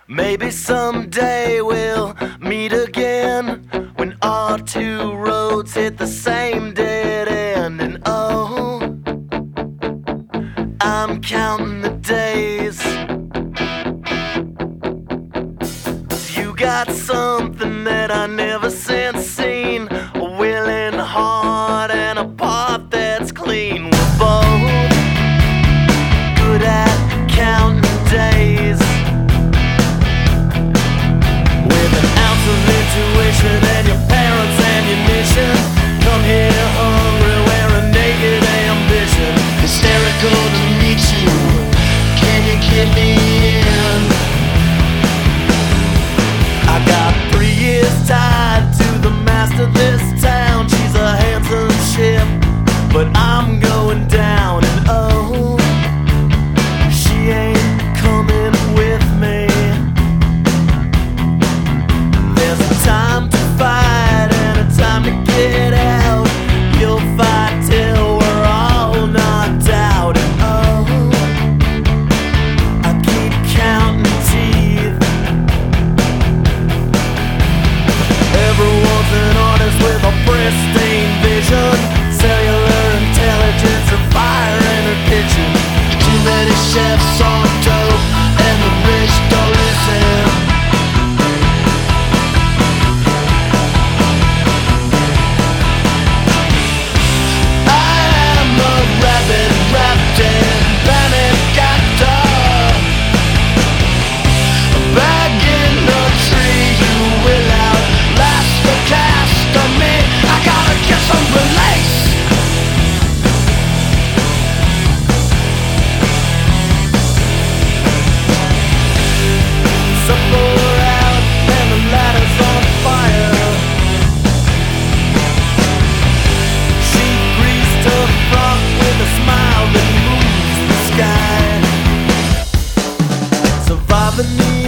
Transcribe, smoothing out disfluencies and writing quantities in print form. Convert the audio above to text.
Maybe someday we'll meet again when our two roads hit the same dead end. And oh, I'm counting the days. You got something that I never since seen, a willing heart and a part that's clean. We're both good at counting days, with an ounce of intuition and your parents' ammunition. Come here hungry, wearing naked ambition. Hysterical to meet you, can you get me in? I got 3 years tied to the mast of this town. She's a handsome ship, but I'm going down. And oh, she ain't coming with me. There's a time to fight and a time to get out. You'll fight till we're all knocked out. And oh, I keep counting teeth. Everyone's an artist with a pristine vision, cellular intelligence, and fire in her kitchen. Too many chefs on dope, and the rich don't listen. I am a rabbit wrapped in panic actor, a bag in a tree. You will outlast the cast of me. I gotta get some release. So pour out and the ladder's on fire. She greased her frock with a smile that moves the sky. Surviving the